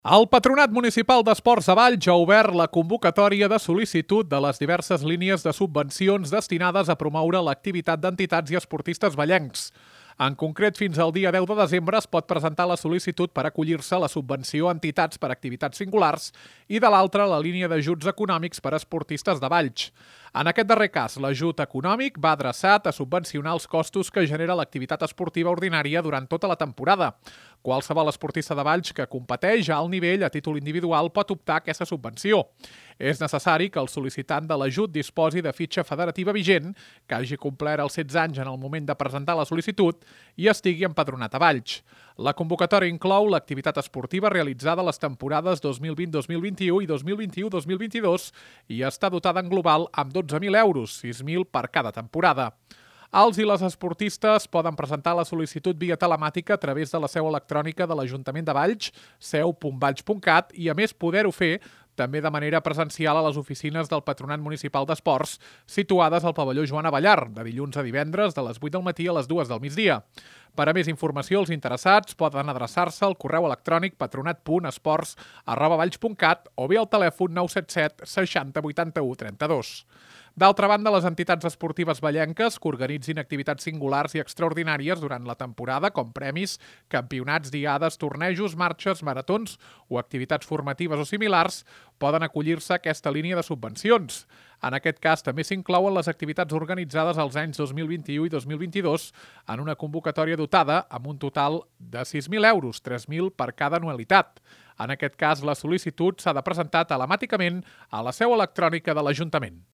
El Patronat Municipal d'Esports de Valls ha obert la convocatòria de sol·licitud de les diverses línies de subvencions destinades a promoure l'activitat d'entitats i esportistes vallencs. En concret, fins al dia 10 de desembre es pot presentar la sol·licitud per acollir-se a la subvenció a entitats per activitats singulars i, de l'altra, la línia d'ajuts econòmics per a esportistes de Valls. En aquest darrer cas, l'ajut econòmic va adreçat a subvencionar els costos que genera l'activitat esportiva ordinària durant tota la temporada. Qualsevol esportista de Valls que competeix a alt nivell a títol individual pot optar a aquesta subvenció. És necessari que el sol·licitant de l'ajut disposi de fitxa federativa vigent, que hagi complert els 16 anys en el moment de presentar la sol·licitud i estigui empadronat a Valls. La convocatòria inclou l'activitat esportiva realitzada a les temporades 2020-2021 i 2021-2022 i està dotada en global amb 12.000 euros, 6.000 per cada temporada. Els i les esportistes poden presentar la sol·licitud via telemàtica a través de la seu electrònica de l'Ajuntament de Valls, seu.valls.cat, i a més poder-ho fer també de manera presencial a les oficines del Patronat Municipal d'Esports, situades al pavelló Joan Abellar, de dilluns a divendres de les 8 del matí a les 2 del migdia. Per a més informació, els interessats poden adreçar-se al correu electrònic patronat.esports@valls.cat o bé al telèfon 977 60 81 32. D'altra banda, les entitats esportives vallenques que organitzin activitats singulars i extraordinàries durant la temporada, com premis, campionats, diades, tornejos, marxes, maratons o activitats formatives o similars, poden acollir-se a aquesta línia de subvencions. En aquest cas, també s'inclouen les activitats organitzades als anys 2021 i 2022 en una convocatòria dotada amb un total de 6.000 euros, 3.000 per cada anualitat. En aquest cas, la sol·licitud s'ha de presentar telemàticament a la seu electrònica de l'Ajuntament.